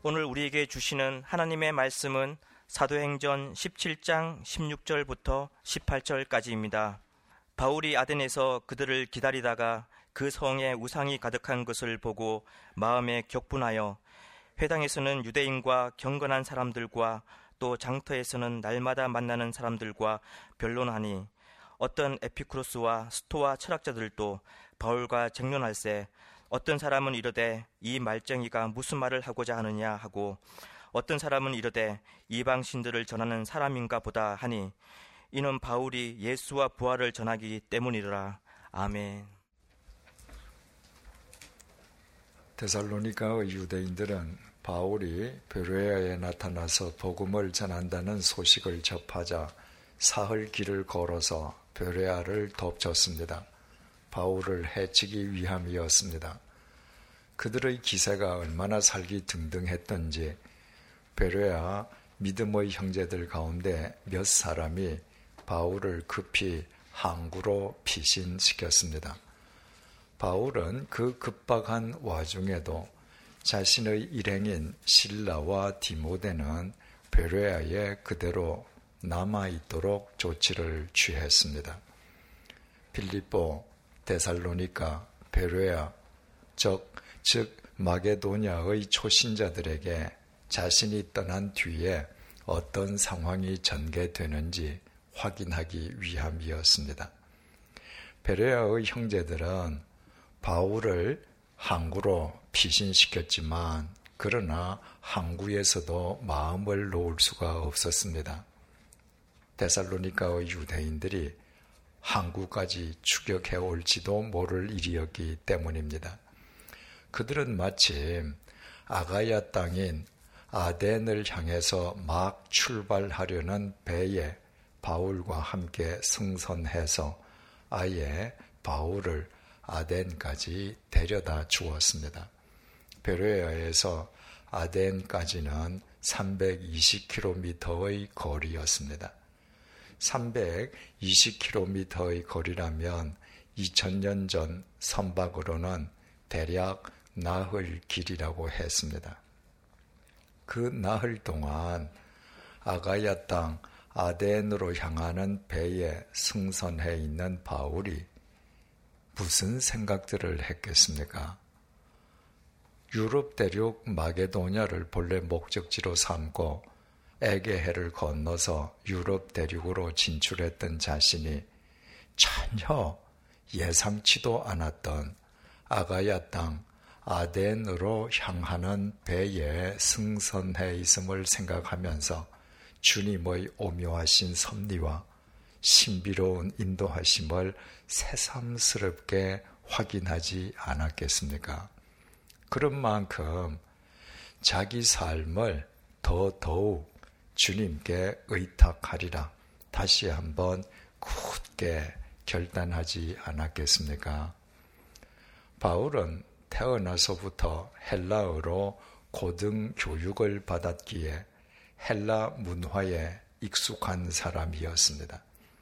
오늘 우리에게 주시는 하나님의 말씀은 사도행전 17장 16절부터 18절까지입니다. 바울이 아덴에서 그들을 기다리다가 그 성에 우상이 가득한 것을 보고 마음에 격분하여 회당에서는 유대인과 경건한 사람들과 또 장터에서는 날마다 만나는 사람들과 변론하니 어떤 에피쿠로스와 스토아 철학자들도 바울과 쟁론할세 어떤 사람은 이르되 이 말쟁이가 무슨 말을 하고자 하느냐 하고 어떤 사람은 이르되 이방 신들을 전하는 사람인가 보다 하니 이는 바울이 예수와 부활을 전하기 때문이라. 아멘. 데살로니가의 유대인들은 바울이 베레아에 나타나서 복음을 전한다는 소식을 접하자 사흘 길을 걸어서 베레아를 덮쳤습니다. 바울을 해치기 위함이었습니다. 그들의 기세가 얼마나 살기 등등했던지 베레아 믿음의 형제들 가운데 몇 사람이 바울을 급히 항구로 피신시켰습니다. 바울은 그 급박한 와중에도 자신의 일행인 실라와 디모데는 베레아에 그대로 남아있도록 조치를 취했습니다. 빌립보, 데살로니가, 베레아, 즉 마게도냐의 초신자들에게 자신이 떠난 뒤에 어떤 상황이 전개되는지 확인하기 위함이었습니다. 베레아의 형제들은 바울을 항구로 피신시켰지만 그러나 항구에서도 마음을 놓을 수가 없었습니다. 데살로니가의 유대인들이 항구까지 추격해 올지도 모를 일이었기 때문입니다. 그들은 마침 아가야 땅인 아덴을 향해서 막 출발하려는 배에 바울과 함께 승선해서 아예 바울을 아덴까지 데려다 주었습니다. 베레아에서 아덴까지는 320km의 거리였습니다. 320km의 거리라면 2000년 전 선박으로는 대략 나흘 길이라고 했습니다. 그 나흘 동안 아가야 땅 아덴으로 향하는 배에 승선해 있는 바울이 무슨 생각들을 했겠습니까? 유럽 대륙 마게도냐를 본래 목적지로 삼고 에게해를 건너서 유럽 대륙으로 진출했던 자신이 전혀 예상치도 않았던 아가야 땅 아덴으로 향하는 배에 승선해 있음을 생각하면서 주님의 오묘하신 섭리와 신비로운 인도하심을 새삼스럽게 확인하지 않았겠습니까? 그런 만큼 자기 삶을 더더욱 주님께 의탁하리라 다시 한번 굳게 결단하지 않았겠습니까? 바울은 태어나서부터 헬라어로 고등교육을 받았기에 헬라 문화에 익숙한 사람이었습니다.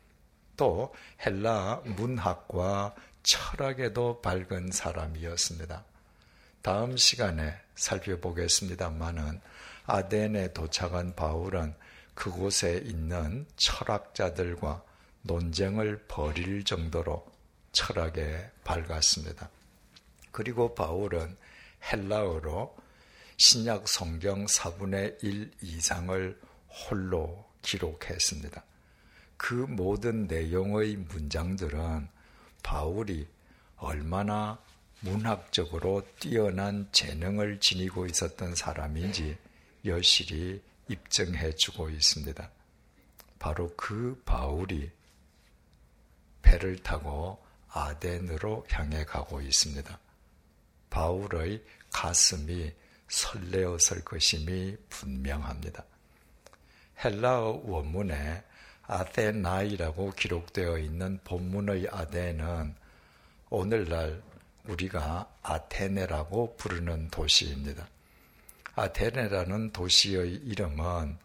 또 헬라 문학과 철학에도 밝은 사람이었습니다. 다음 시간에 살펴보겠습니다마는 아덴에 도착한 바울은 그곳에 있는 철학자들과 논쟁을 벌일 정도로 철학에 밝았습니다. 그리고 바울은 헬라어로 신약 성경 4분의 1 이상을 홀로 기록했습니다. 그 모든 내용의 문장들은 바울이 얼마나 문학적으로 뛰어난 재능을 지니고 있었던 사람인지 여실히 입증해주고 있습니다. 바로 그 바울이 배를 타고 아덴으로 향해 가고 있습니다. 바울의 가슴이 설레었을 것임이 분명합니다. 헬라어 원문에 아테나이라고 기록되어 있는 본문의 아덴은 오늘날 우리가 아테네라고 부르는 도시입니다. 아테네라는 도시의 이름은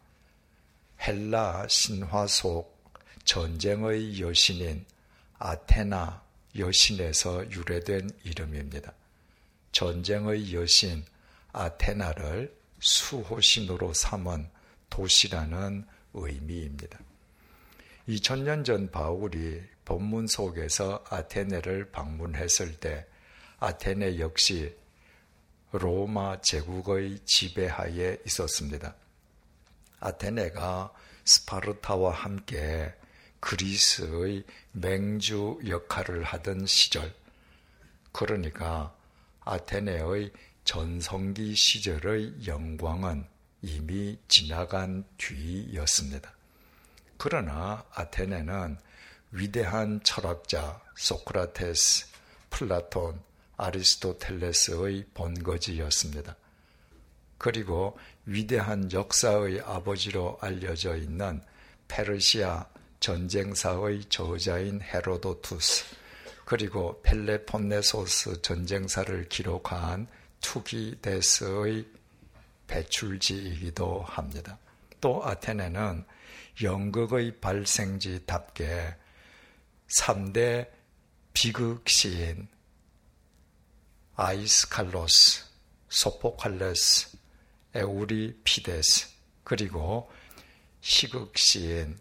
헬라 신화 속 전쟁의 여신인 아테나 여신에서 유래된 이름입니다. 전쟁의 여신 아테나를 수호신으로 삼은 도시라는 의미입니다. 2000년 전 바울이 본문 속에서 아테네를 방문했을 때 아테네 역시 로마 제국의 지배하에 있었습니다. 아테네가 스파르타와 함께 그리스의 맹주 역할을 하던 시절, 그러니까 아테네의 전성기 시절의 영광은 이미 지나간 뒤였습니다. 그러나 아테네는 위대한 철학자 소크라테스, 플라톤, 아리스토텔레스의 본거지였습니다. 그리고 위대한 역사의 아버지로 알려져 있는 페르시아 전쟁사의 저자인 헤로도투스, 그리고 펠레폰네소스 전쟁사를 기록한 투기데스의 배출지이기도 합니다. 또 아테네는 연극의 발생지답게 3대 비극시인 아이스칼로스, 소포칼레스, 에우리피데스, 그리고 시극시인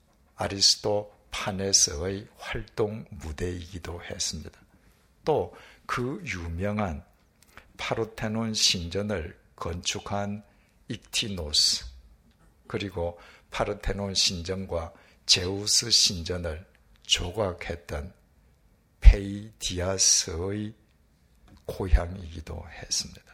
아리스토파네스의 활동 무대이기도 했습니다. 또 그 유명한 파르테논 신전을 건축한 익티노스, 그리고 파르테논 신전과 제우스 신전을 조각했던 페이디아스의 고향이기도 했습니다.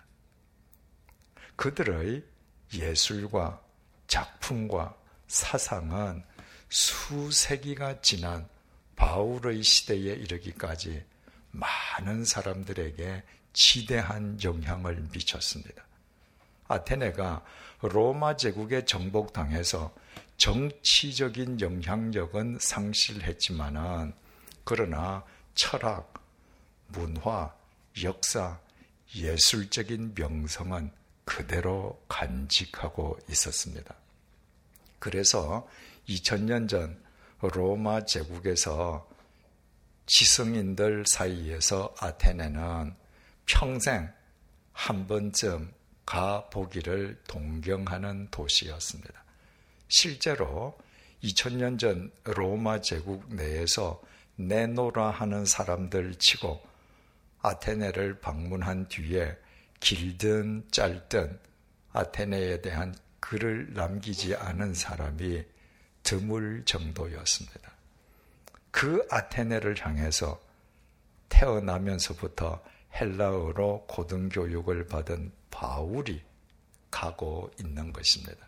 그들의 예술과 작품과 사상은 수세기가 지난 바울의 시대에 이르기까지 많은 사람들에게 지대한 영향을 미쳤습니다. 아테네가 로마 제국에 정복당해서 정치적인 영향력은 상실했지만은 그러나 철학, 문화, 역사, 예술적인 명성은 그대로 간직하고 있었습니다. 그래서 2000년 전 로마 제국에서 지성인들 사이에서 아테네는 평생 한 번쯤 가보기를 동경하는 도시였습니다. 실제로 2000년 전 로마 제국 내에서 내노라 하는 사람들 치고 아테네를 방문한 뒤에 길든 짧든 아테네에 대한 글을 남기지 않은 사람이 드물 정도였습니다. 그 아테네를 향해서 태어나면서부터 헬라어로 고등교육을 받은 바울이 가고 있는 것입니다.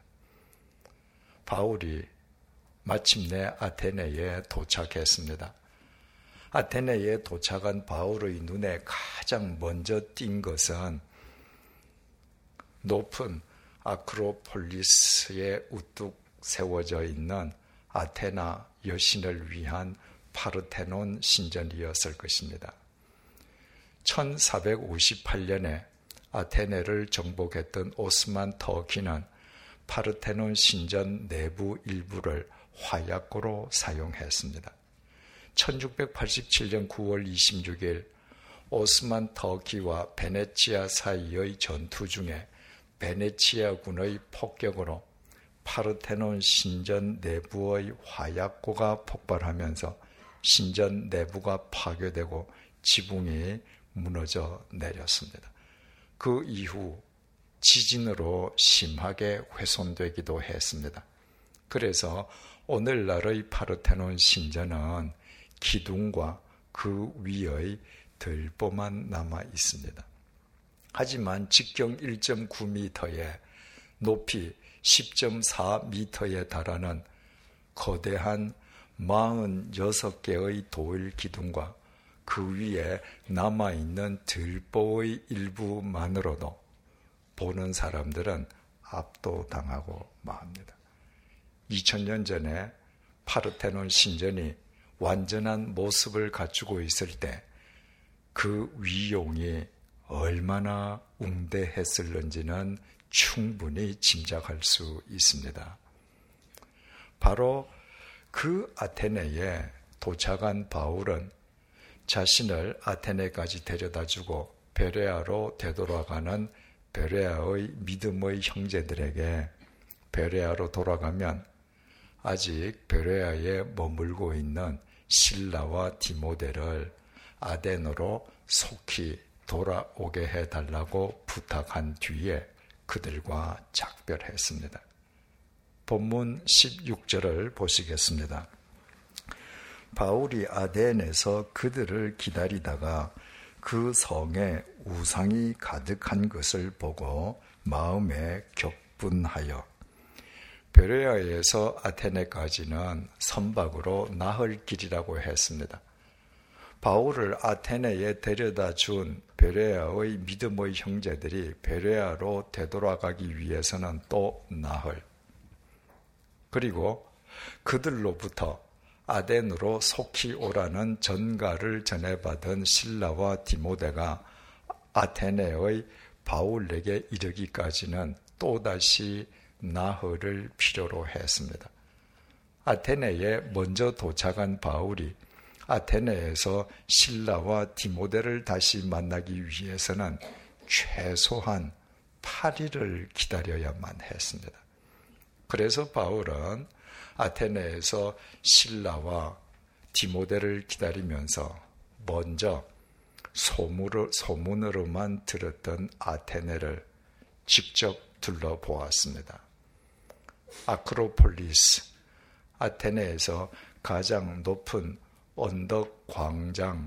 바울이 마침내 아테네에 도착했습니다. 아테네에 도착한 바울의 눈에 가장 먼저 띈 것은 높은 아크로폴리스에 우뚝 세워져 있는 아테나 여신을 위한 파르테논 신전이었을 것입니다. 1458년에 아테네를 정복했던 오스만 터키는 파르테논 신전 내부 일부를 화약고로 사용했습니다. 1687년 9월 26일 오스만 터키와 베네치아 사이의 전투 중에 베네치아군의 폭격으로 파르테논 신전 내부의 화약고가 폭발하면서 신전 내부가 파괴되고 지붕이 무너져 내렸습니다. 그 이후 지진으로 심하게 훼손되기도 했습니다. 그래서 오늘날의 파르테논 신전은 기둥과 그 위의 들보만 남아 있습니다. 하지만 직경 1.9m에 높이 10.4m에 달하는 거대한 46개의 돌 기둥과 그 위에 남아있는 들보의 일부만으로도 보는 사람들은 압도당하고 맙니다. 2000년 전에 파르테논 신전이 완전한 모습을 갖추고 있을 때 그 위용이 얼마나 웅대했을는지는 충분히 짐작할 수 있습니다. 바로 그 아테네에 도착한 바울은 자신을 아테네까지 데려다주고 베레아로 되돌아가는 베레아의 믿음의 형제들에게 베레아로 돌아가면 아직 베레아에 머물고 있는 실라와 디모데를 아덴으로 속히 돌아오게 해달라고 부탁한 뒤에 그들과 작별했습니다. 본문 16절을 보시겠습니다. 바울이 아덴에서 그들을 기다리다가 그 성에 우상이 가득한 것을 보고 마음에 격분하여 베레아에서 아테네까지는 선박으로 나흘 길이라고 했습니다. 바울을 아테네에 데려다 준 베레아의 믿음의 형제들이 베레아로 되돌아가기 위해서는 또 나흘, 그리고 그들로부터 아덴으로 속히 오라는 전가를 전해받은 실라와 디모데가 아테네의 바울에게 이르기까지는 또다시 나흘을 필요로 했습니다. 아테네에 먼저 도착한 바울이 아테네에서 실라와 디모데를 다시 만나기 위해서는 최소한 8일을 기다려야만 했습니다. 그래서 바울은 아테네에서 실라와 디모데를 기다리면서 먼저 소문으로만 들었던 아테네를 직접 둘러보았습니다. 아크로폴리스, 아테네에서 가장 높은 언덕 광장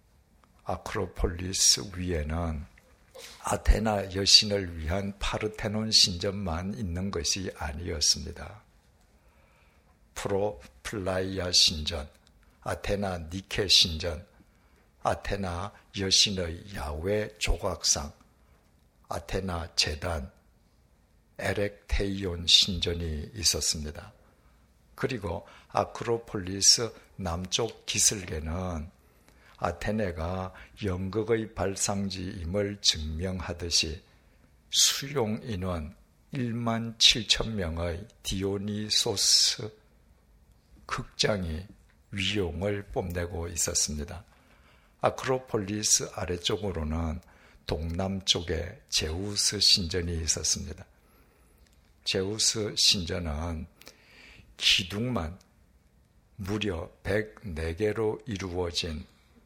아크로폴리스 위에는 아테나 여신을 위한 파르테논 신전만 있는 것이 아니었습니다. 프로플라이아 신전, 아테나 니케 신전, 아테나 여신의 야외 조각상, 아테나 제단, 에렉테이온 신전이 있었습니다. 그리고 아크로폴리스 남쪽 기슭에는 아테네가 연극의 발상지임을 증명하듯이 수용 인원 1만 7천 명의 디오니소스 극장이 위용을 뽐내고 있었습니다. 아크로폴리스 아래쪽으로는 동남쪽에 제우스 신전이 있었습니다. 제우스 신전은 기둥만 무려 104개로 이루어진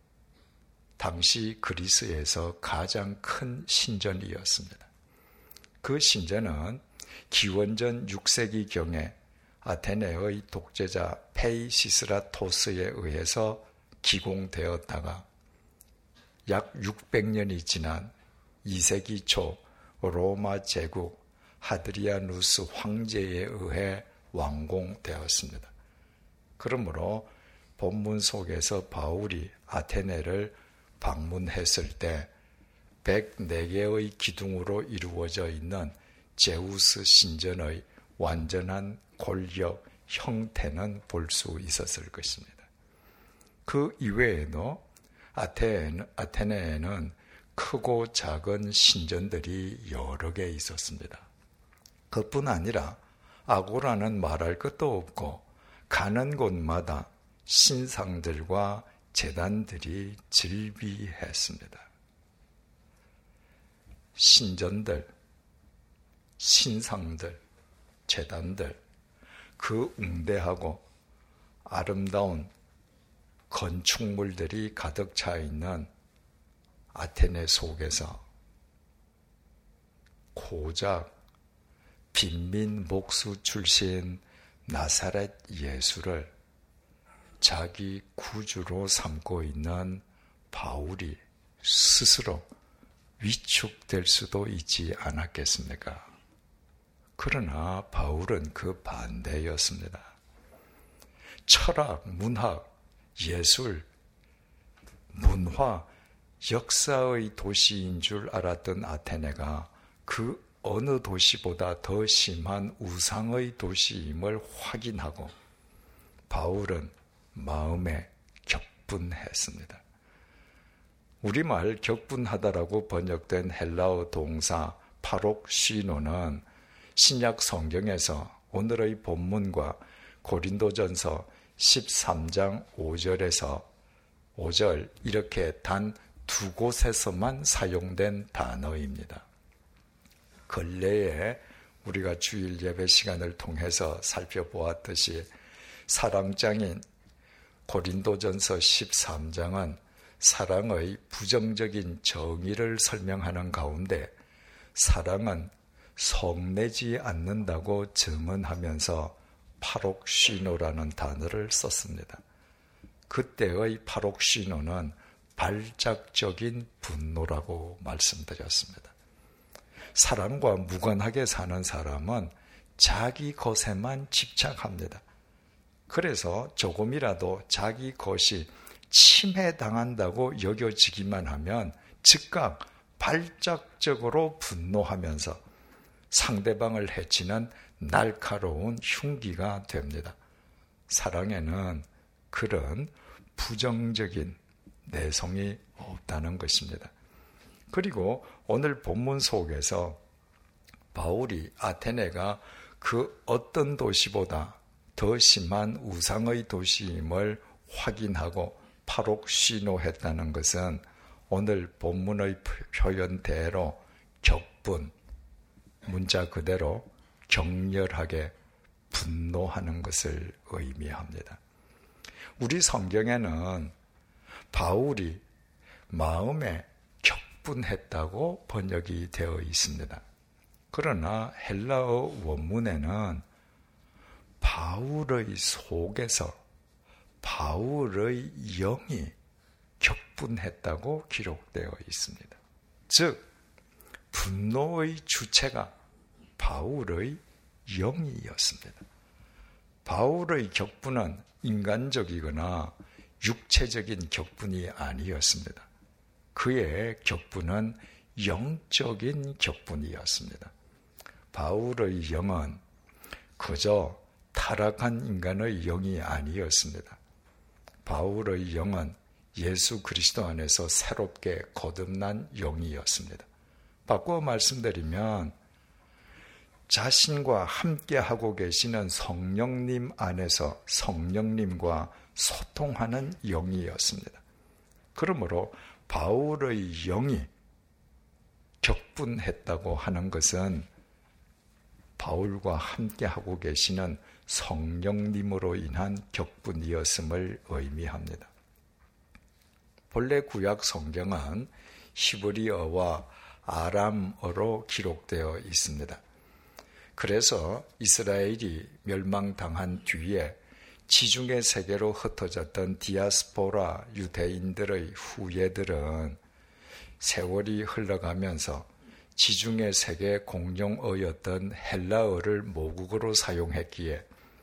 당시 그리스에서 가장 큰 신전이었습니다. 그 신전은 기원전 6세기경에 아테네의 독재자 페이시스라토스에 의해서 기공되었다가 약 600년이 지난 2세기 초 로마 제국 하드리아누스 황제에 의해 완공되었습니다. 그러므로 본문 속에서 바울이 아테네를 방문했을 때 104개의 기둥으로 이루어져 있는 제우스 신전의 완전한 골격 형태는 볼 수 있었을 것입니다. 그 이외에도 아테네에는 크고 작은 신전들이 여러 개 있었습니다. 그뿐 아니라 아고라는 말할 것도 없고 가는 곳마다 신상들과 제단들이 즐비했습니다. 신전들, 신상들, 제단들, 그 웅대하고 아름다운 건축물들이 가득 차 있는 아테네 속에서 고작 빈민 목수 출신 나사렛 예수를 자기 구주로 삼고 있는 바울이 스스로 위축될 수도 있지 않았겠습니까? 그러나 바울은 그 반대였습니다. 철학, 문학, 예술, 문화, 역사의 도시인 줄 알았던 아테네가 그 어느 도시보다 더 심한 우상의 도시임을 확인하고 바울은 마음에 격분했습니다. 우리말 격분하다라고 번역된 헬라어 동사 파록시노는 신약 성경에서 오늘의 본문과 고린도전서 13장 5절에서 5절 이렇게 단 두 곳에서만 사용된 단어입니다. 근래에 우리가 주일 예배 시간을 통해서 살펴보았듯이 사랑장인 고린도전서 13장은 사랑의 부정적인 정의를 설명하는 가운데 사랑은 속내지 않는다고 증언하면서 파록시노라는 단어를 썼습니다. 그때의 파록시노는 발작적인 분노라고 말씀드렸습니다. 사랑과 무관하게 사는 사람은 자기 것에만 집착합니다. 그래서 조금이라도 자기 것이 침해당한다고 여겨지기만 하면 즉각 발작적으로 분노하면서 상대방을 해치는 날카로운 흉기가 됩니다. 사랑에는 그런 부정적인 내성이 없다는 것입니다. 그리고 오늘 본문 속에서 바울이 아테네가 그 어떤 도시보다 더 심한 우상의 도시임을 확인하고 파록시노했다는 것은 오늘 본문의 표현대로 격분, 문자 그대로 격렬하게 분노하는 것을 의미합니다. 우리 성경에는 바울이 마음에 격분했다고 번역이 되어 있습니다. 그러나 헬라어 원문에는 바울의 속에서 바울의 영이 격분했다고 기록되어 있습니다. 즉 분노의 주체가 바울의 영이었습니다. 바울의 격분은 인간적이거나 육체적인 격분이 아니었습니다. 그의 격분은 영적인 격분이었습니다. 바울의 영은 그저 타락한 인간의 영이 아니었습니다. 바울의 영은 예수 그리스도 안에서 새롭게 거듭난 영이었습니다. 바꿔 말씀드리면 자신과 함께하고 계시는 성령님 안에서 성령님과 소통하는 영이었습니다. 그러므로 바울의 영이 격분했다고 하는 것은 바울과 함께하고 계시는 성령님으로 인한 격분이었음을 의미합니다. 본래 구약 성경은 히브리어와 아람어로 기록되어 있습니다. 그래서 이스라엘이 멸망당한 뒤에 지중해 세계로 흩어졌던 디아스포라 유대인들의 후예들은 세월이 흘러가면서 지중해 세계 공용어였던 헬라어를 모국어로 사용했기에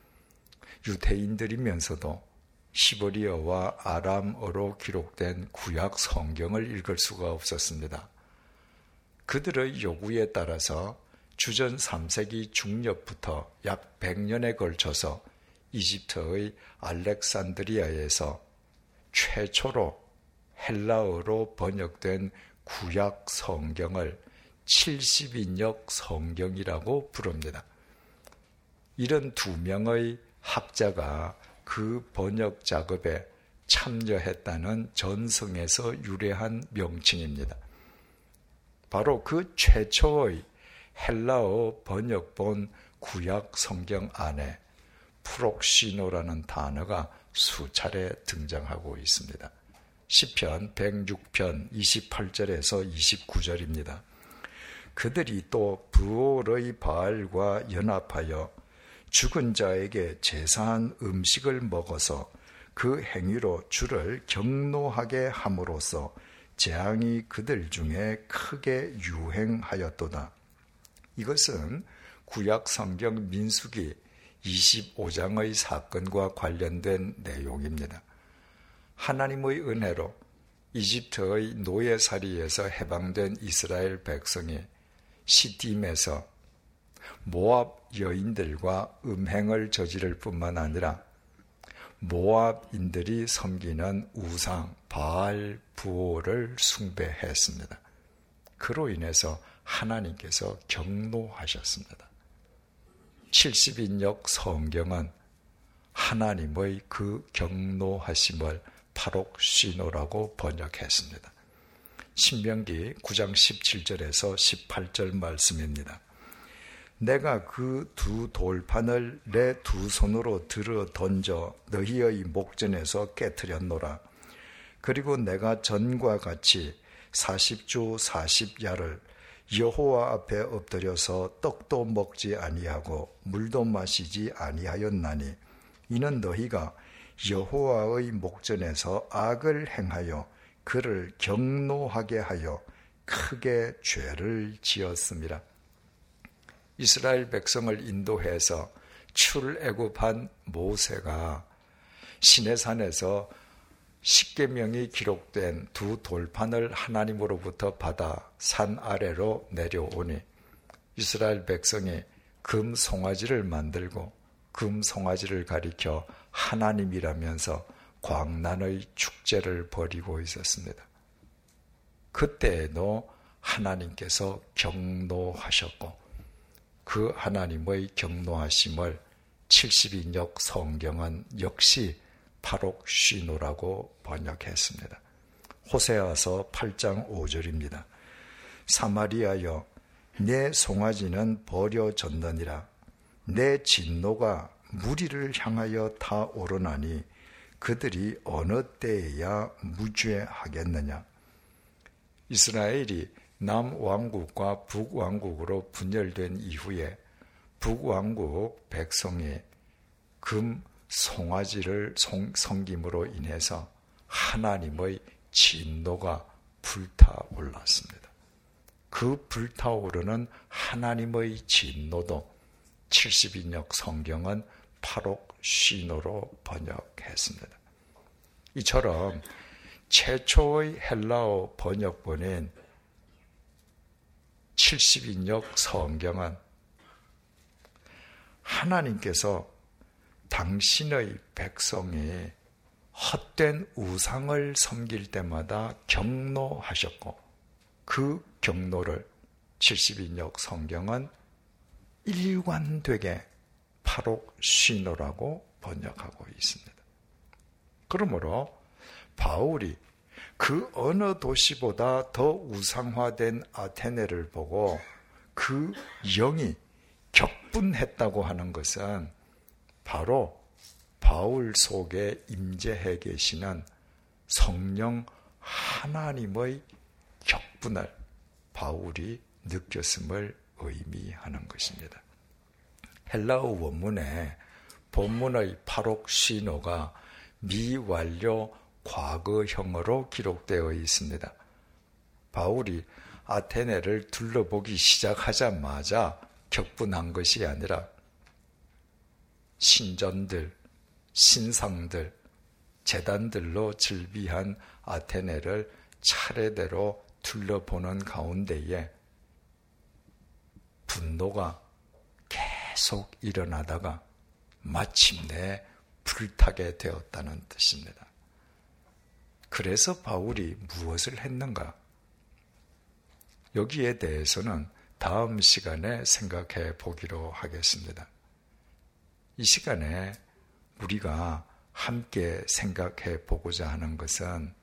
유대인들이면서도 히브리어와 아람어로 기록된 구약 성경을 읽을 수가 없었습니다. 그들의 요구에 따라서 주전 3세기 중엽부터 약 100년에 걸쳐서 이집트의 알렉산드리아에서 최초로 헬라어로 번역된 구약 성경을 70인역 성경이라고 부릅니다. 이런 2명의 학자가 그 번역 작업에 참여했다는 전승에서 유래한 명칭입니다. 바로 그 최초의 헬라어 번역본 구약 성경 안에 프록시노라는 단어가 수차례 등장하고 있습니다. 시편 106편 28절에서 29절입니다. 그들이 또 브올의 바알과 연합하여 죽은 자에게 제사한 음식을 먹어서 그 행위로 주를 경노하게 함으로써 재앙이 그들 중에 크게 유행하였도다. 이것은 구약 성경 민수기 25장의 사건과 관련된 내용입니다. 하나님의 은혜로 이집트의 노예살이에서 해방된 이스라엘 백성이 시딤에서 모압 여인들과 음행을 저지를 뿐만 아니라 모압인들이 섬기는 우상 바알 부올을 숭배했습니다. 그로 인해서 하나님께서 경노하셨습니다. 70인역 성경은 하나님의 그 경노하심을 파록시노라고 번역했습니다. 신명기 9장 17절에서 18절 말씀입니다. 내가 그 두 돌판을 내 두 손으로 들어 던져 너희의 목전에서 깨트렸노라. 그리고 내가 전과 같이 40주 40야를 여호와 앞에 엎드려서 떡도 먹지 아니하고 물도 마시지 아니하였나니 이는 너희가 여호와의 목전에서 악을 행하여 그를 경노하게 하여 크게 죄를 지었습니다. 이스라엘 백성을 인도해서 출애굽한 모세가 시내산에서 십계명이 기록된 두 돌판을 하나님으로부터 받아 산 아래로 내려오니 이스라엘 백성이 금 송아지를 만들고 금 송아지를 가리켜 하나님이라면서 광란의 축제를 벌이고 있었습니다. 그때에도 하나님께서 경노하셨고 그 하나님의 경노하심을 70인역 성경은 역시 파록쉬노라고 번역했습니다. 호세아서 8장 5절입니다. 사마리아여 내 송아지는 버려졌느니라. 내 진노가 무리를 향하여 타오르나니 그들이 어느 때에야 무죄하겠느냐. 이스라엘이 남왕국과 북왕국으로 분열된 이후에 북왕국 백성이 금 송아지를 섬김으로 인해서 하나님의 진노가 불타올랐습니다. 그 불타오르는 하나님의 진노도 70인역 성경은 파록쉬노로 번역했습니다. 이처럼 최초의 헬라어 번역본인 70인역 성경은 하나님께서 당신의 백성이 헛된 우상을 섬길 때마다 경노하셨고 그 경노를 70인역 성경은 일관되게 파록쉬노라고 번역하고 있습니다. 그러므로 바울이 그 어느 도시보다 더 우상화된 아테네를 보고 그 영이 격분했다고 하는 것은 바로 바울 속에 임재해 계시는 성령 하나님의 격분을 바울이 느꼈음을 의미하는 것입니다. 헬라어 원문에 본문의 파록쉬노가 미완료 과거형으로 기록되어 있습니다. 바울이 아테네를 둘러보기 시작하자마자 격분한 것이 아니라 신전들, 신상들, 제단들로 즐비한 아테네를 차례대로 둘러보는 가운데에 분노가 계속 일어나다가 마침내 불타게 되었다는 뜻입니다. 그래서 바울이 무엇을 했는가? 여기에 대해서는 다음 시간에 생각해 보기로 하겠습니다. 이 시간에 우리가 함께 생각해 보고자 하는 것은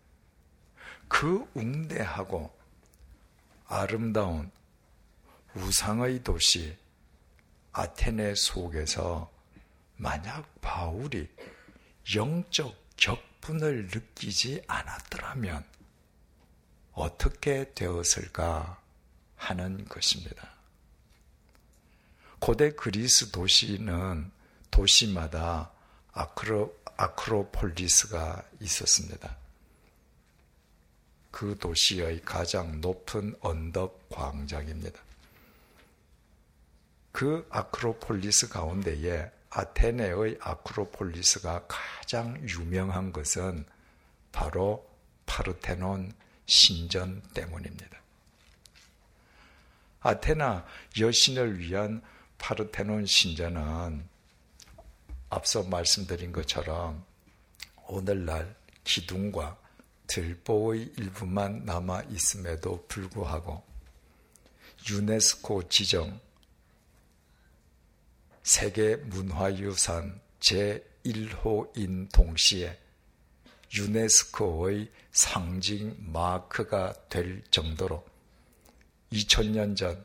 그 웅대하고 아름다운 우상의 도시 아테네 속에서 만약 바울이 영적 격분을 느끼지 않았더라면 어떻게 되었을까 하는 것입니다. 고대 그리스 도시는 도시마다 아크로폴리스가 있었습니다. 그 도시의 가장 높은 언덕 광장입니다. 그 아크로폴리스 가운데에 아테네의 아크로폴리스가 가장 유명한 것은 바로 파르테논 신전 때문입니다. 아테나 여신을 위한 파르테논 신전은 앞서 말씀드린 것처럼 오늘날 기둥과 들보의 일부만 남아 있음에도 불구하고 유네스코 지정 세계문화유산 제1호인 동시에 유네스코의 상징 마크가 될 정도로 2000년 전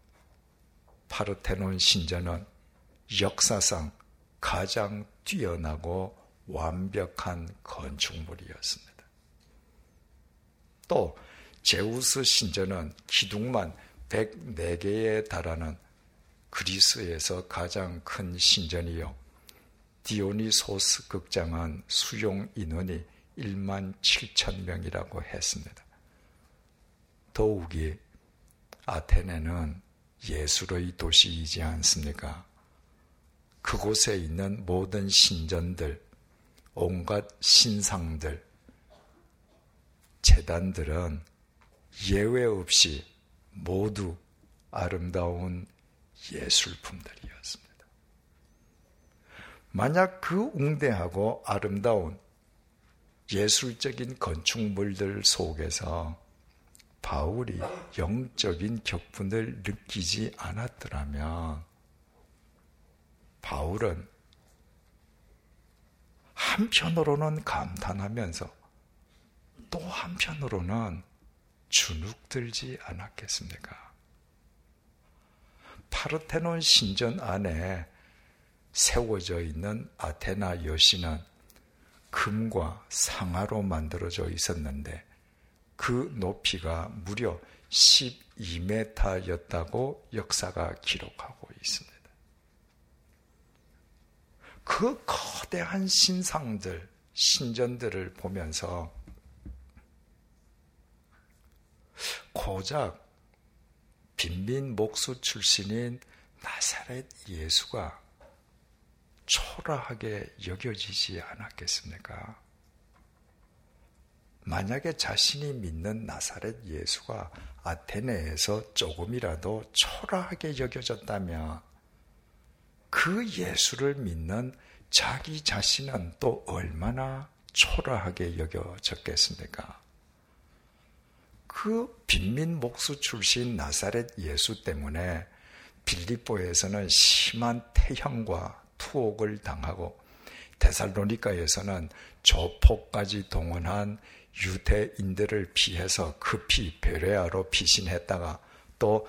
파르테논 신전은 역사상 가장 뛰어나고 완벽한 건축물이었습니다. 또 제우스 신전은 기둥만 104개에 달하는 그리스에서 가장 큰 신전이요, 디오니소스 극장은 수용 인원이 1만 7천 명이라고 했습니다. 더욱이 아테네는 예술의 도시이지 않습니까? 그곳에 있는 모든 신전들, 온갖 신상들, 제단들은 예외 없이 모두 아름다운 예술품들이었습니다. 만약 그 웅대하고 아름다운 예술적인 건축물들 속에서 바울이 영적인 격분을 느끼지 않았더라면 바울은 한편으로는 감탄하면서 또 한편으로는 주눅들지 않았겠습니까? 파르테논 신전 안에 세워져 있는 아테나 여신은 금과 상아로 만들어져 있었는데 그 높이가 무려 12m였다고 역사가 기록하고 있습니다. 그 거대한 신상들, 신전들을 보면서 고작 빈민 목수 출신인 나사렛 예수가 초라하게 여겨지지 않았겠습니까? 만약에 자신이 믿는 나사렛 예수가 아테네에서 조금이라도 초라하게 여겨졌다면 그 예수를 믿는 자기 자신은 또 얼마나 초라하게 여겨졌겠습니까? 그 빈민 목수 출신 나사렛 예수 때문에 빌립보에서는 심한 태형과 투옥을 당하고 데살로니가에서는 조폭까지 동원한 유대인들을 피해서 급히 베레아로 피신했다가 또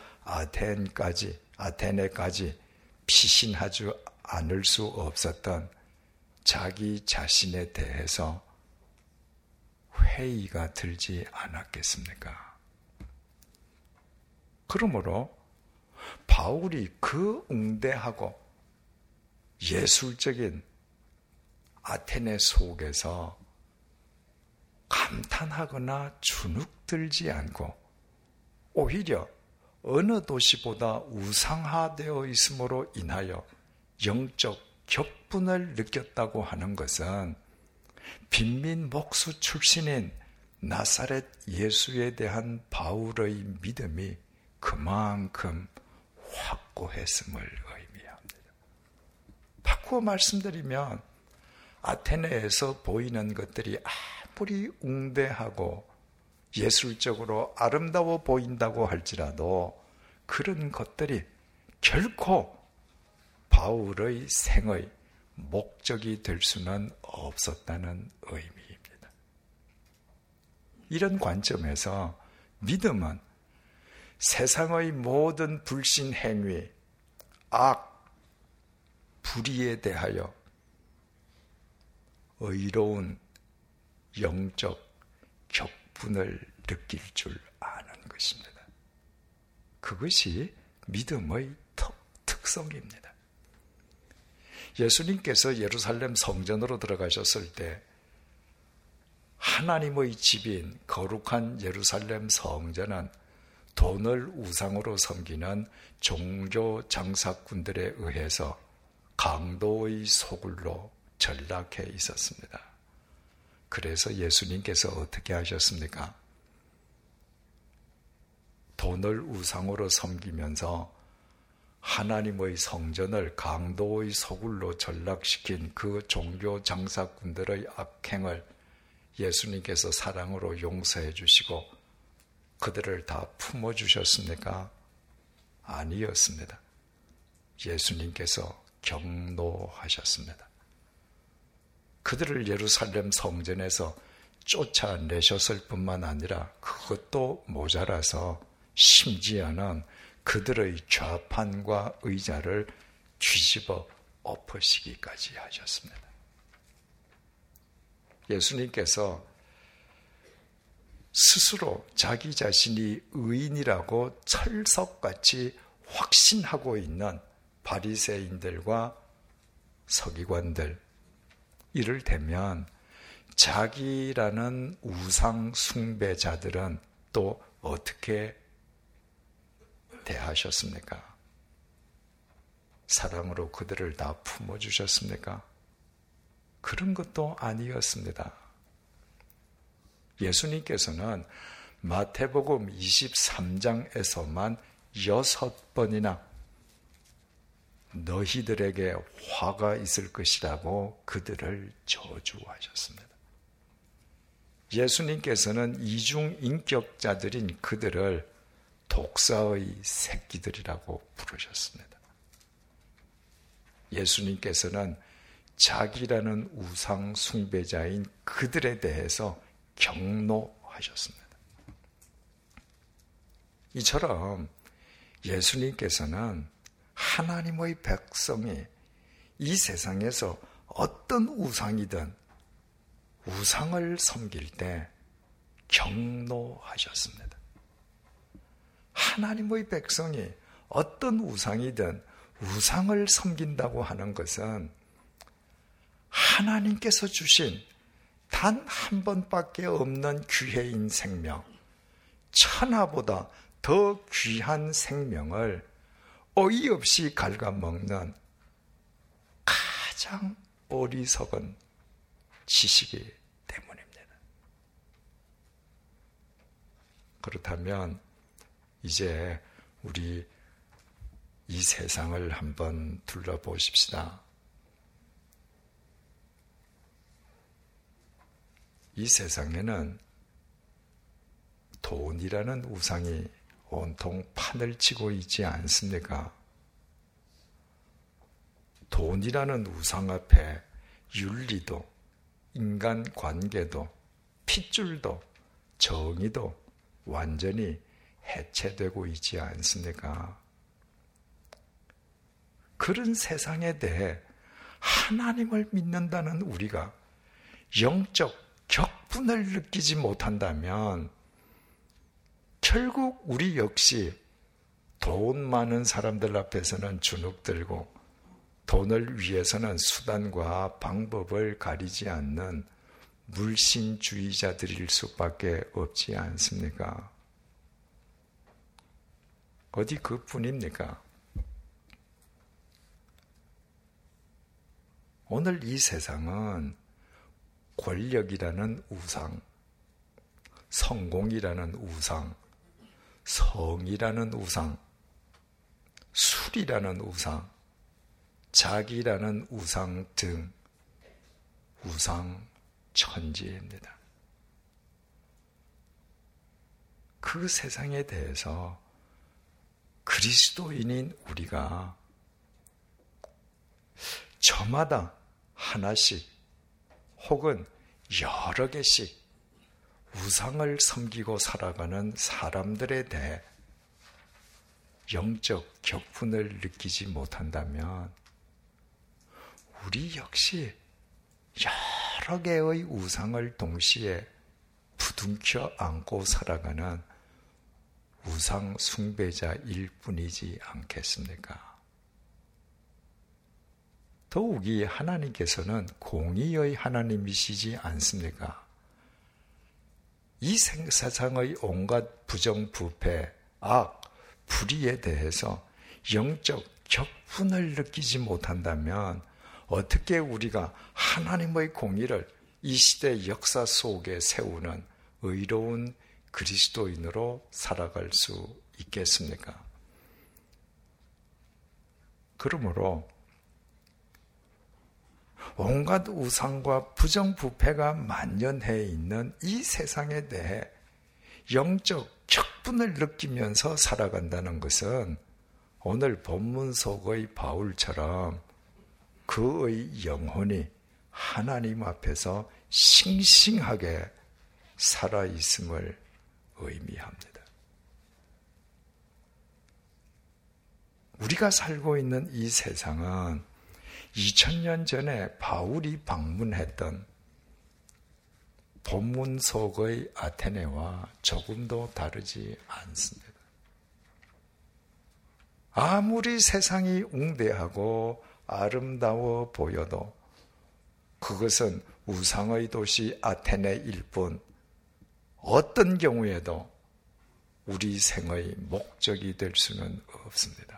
아테네까지 피신하지 않을 수 없었던 자기 자신에 대해서 회의가 들지 않았겠습니까? 그러므로 바울이 그 웅대하고 예술적인 아테네 속에서 감탄하거나 주눅들지 않고 오히려 어느 도시보다 우상화되어 있음으로 인하여 영적 격분을 느꼈다고 하는 것은 빈민 목수 출신인 나사렛 예수에 대한 바울의 믿음이 그만큼 확고했음을 의미합니다. 바꾸어 말씀드리면 아테네에서 보이는 것들이 아무리 웅대하고 예술적으로 아름다워 보인다고 할지라도 그런 것들이 결코 바울의 생의 목적이 될 수는 없었다는 의미입니다. 이런 관점에서 믿음은 세상의 모든 불신 행위, 악, 불의에 대하여 의로운 영적 격분을 느낄 줄 아는 것입니다. 그것이 믿음의 특성입니다. 예수님께서 예루살렘 성전으로 들어가셨을 때 하나님의 집인 거룩한 예루살렘 성전은 돈을 우상으로 섬기는 종교 장사꾼들에 의해서 강도의 소굴로 전락해 있었습니다. 그래서 예수님께서 어떻게 하셨습니까? 돈을 우상으로 섬기면서 하나님의 성전을 강도의 소굴로 전락시킨 그 종교 장사꾼들의 악행을 예수님께서 사랑으로 용서해 주시고 그들을 다 품어주셨습니까? 아니었습니다. 예수님께서 경노하셨습니다. 그들을 예루살렘 성전에서 쫓아내셨을 뿐만 아니라 그것도 모자라서 심지어는 그들의 좌판과 의자를 뒤집어 엎으시기까지 하셨습니다. 예수님께서 스스로 자기 자신이 의인이라고 철석같이 확신하고 있는 바리새인들과 서기관들, 이를테면 자기라는 우상 숭배자들은 또 어떻게 대하셨습니까? 사랑으로 그들을 다 품어주셨습니까? 그런 것도 아니었습니다. 예수님께서는 마태복음 23장에서만 6번이나 너희들에게 화가 있을 것이라고 그들을 저주하셨습니다. 예수님께서는 이중인격자들인 그들을 독사의 새끼들이라고 부르셨습니다. 예수님께서는 자기라는 우상 숭배자인 그들에 대해서 경노하셨습니다. 이처럼 예수님께서는 하나님의 백성이 이 세상에서 어떤 우상이든 우상을 섬길 때 경노하셨습니다. 하나님의 백성이 어떤 우상이든 우상을 섬긴다고 하는 것은 하나님께서 주신 단 한 번밖에 없는 기회인 생명, 천하보다 더 귀한 생명을 어이없이 갉아먹는 가장 어리석은 지식이 때문입니다. 그렇다면 이제 우리 이 세상을 한번 둘러보십시다. 이 세상에는 돈이라는 우상이 온통 판을 치고 있지 않습니까? 돈이라는 우상 앞에 윤리도, 인간관계도, 핏줄도, 정의도 완전히 해체되고 있지 않습니까? 그런 세상에 대해 하나님을 믿는다는 우리가 영적 격분을 느끼지 못한다면 결국 우리 역시 돈 많은 사람들 앞에서는 주눅들고 돈을 위해서는 수단과 방법을 가리지 않는 물신주의자들일 수밖에 없지 않습니까? 어디 그뿐입니까? 오늘 이 세상은 권력이라는 우상, 성공이라는 우상, 성이라는 우상, 술이라는 우상, 자기라는 우상 등 우상 천지입니다. 그 세상에 대해서 그리스도인인 우리가 저마다 하나씩 혹은 여러 개씩 우상을 섬기고 살아가는 사람들에 대해 영적 격분을 느끼지 못한다면 우리 역시 여러 개의 우상을 동시에 부둥켜 안고 살아가는 우상 숭배자일 뿐이지 않겠습니까? 더욱이 하나님께서는 공의의 하나님이시지 않습니까? 이 세상의 온갖 부정부패, 악, 불의에 대해서 영적 격분을 느끼지 못한다면 어떻게 우리가 하나님의 공의를 이 시대 역사 속에 세우는 의로운 그리스도인으로 살아갈 수 있겠습니까? 그러므로 온갖 우상과 부정부패가 만연해 있는 이 세상에 대해 영적 격분을 느끼면서 살아간다는 것은 오늘 본문 속의 바울처럼 그의 영혼이 하나님 앞에서 싱싱하게 살아있음을 의미합니다. 우리가 살고 있는 이 세상은 2000년 전에 바울이 방문했던 본문 속의 아테네와 조금도 다르지 않습니다. 아무리 세상이 웅대하고 아름다워 보여도 그것은 우상의 도시 아테네일 뿐 어떤 경우에도 우리 생의 목적이 될 수는 없습니다.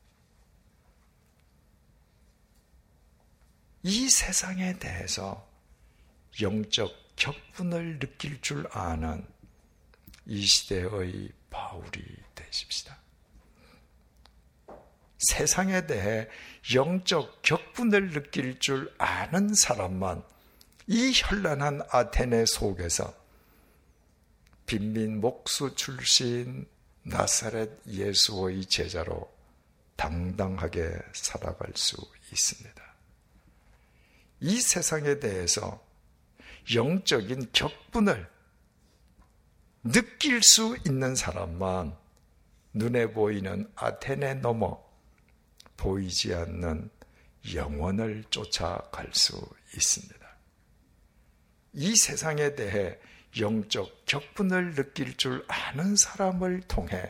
이 세상에 대해서 영적 격분을 느낄 줄 아는 이 시대의 바울이 되십시다. 세상에 대해 영적 격분을 느낄 줄 아는 사람만 이 현란한 아테네 속에서 빈민 목수 출신 나사렛 예수의 제자로 당당하게 살아갈 수 있습니다. 이 세상에 대해서 영적인 격분을 느낄 수 있는 사람만 눈에 보이는 아테네 넘어 보이지 않는 영원을 쫓아갈 수 있습니다. 이 세상에 대해 영적 격분을 느낄 줄 아는 사람을 통해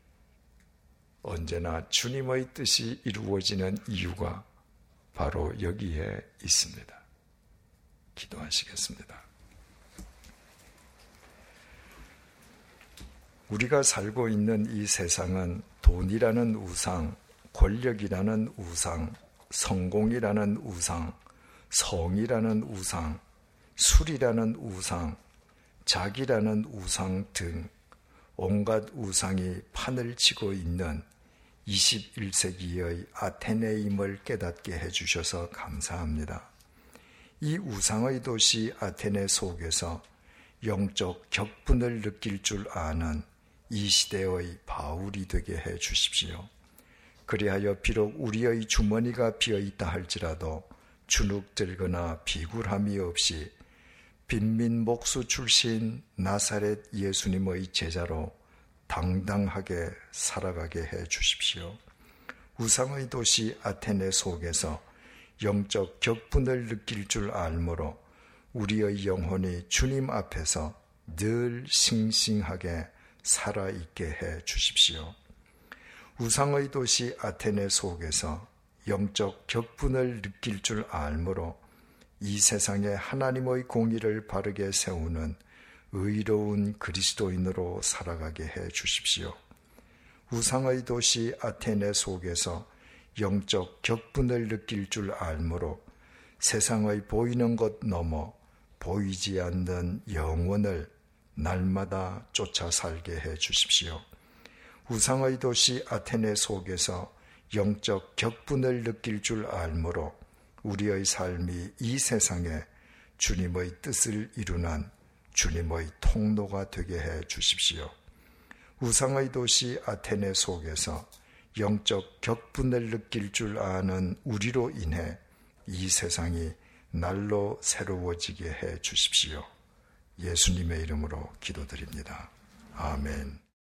언제나 주님의 뜻이 이루어지는 이유가 바로 여기에 있습니다. 기도하시겠습니다. 우리가 살고 있는 이 세상은 돈이라는 우상, 권력이라는 우상, 성공이라는 우상, 성이라는 우상, 술이라는 우상, 자기라는 우상 등 온갖 우상이 판을 치고 있는 21세기의 아테네임을 깨닫게 해주셔서 감사합니다. 이 우상의 도시 아테네 속에서 영적 격분을 느낄 줄 아는 이 시대의 바울이 되게 해 주십시오. 그리하여 비록 우리의 주머니가 비어있다 할지라도 주눅들거나 비굴함이 없이 빈민 목수 출신 나사렛 예수님의 제자로 당당하게 살아가게 해 주십시오. 우상의 도시 아테네 속에서 영적 격분을 느낄 줄 알므로 우리의 영혼이 주님 앞에서 늘 싱싱하게 살아있게 해 주십시오. 우상의 도시 아테네 속에서 영적 격분을 느낄 줄 알므로 이 세상에 하나님의 공의를 바르게 세우는 의로운 그리스도인으로 살아가게 해 주십시오. 우상의 도시 아테네 속에서 영적 격분을 느낄 줄 알므로 세상의 보이는 것 넘어 보이지 않는 영원을 날마다 쫓아 살게 해 주십시오. 우상의 도시 아테네 속에서 영적 격분을 느낄 줄 알므로 우리의 삶이 이 세상에 주님의 뜻을 이루는 주님의 통로가 되게 해 주십시오. 우상의 도시 아테네 속에서 영적 격분을 느낄 줄 아는 우리로 인해 이 세상이 날로 새로워지게 해 주십시오. 예수님의 이름으로 기도드립니다. 아멘.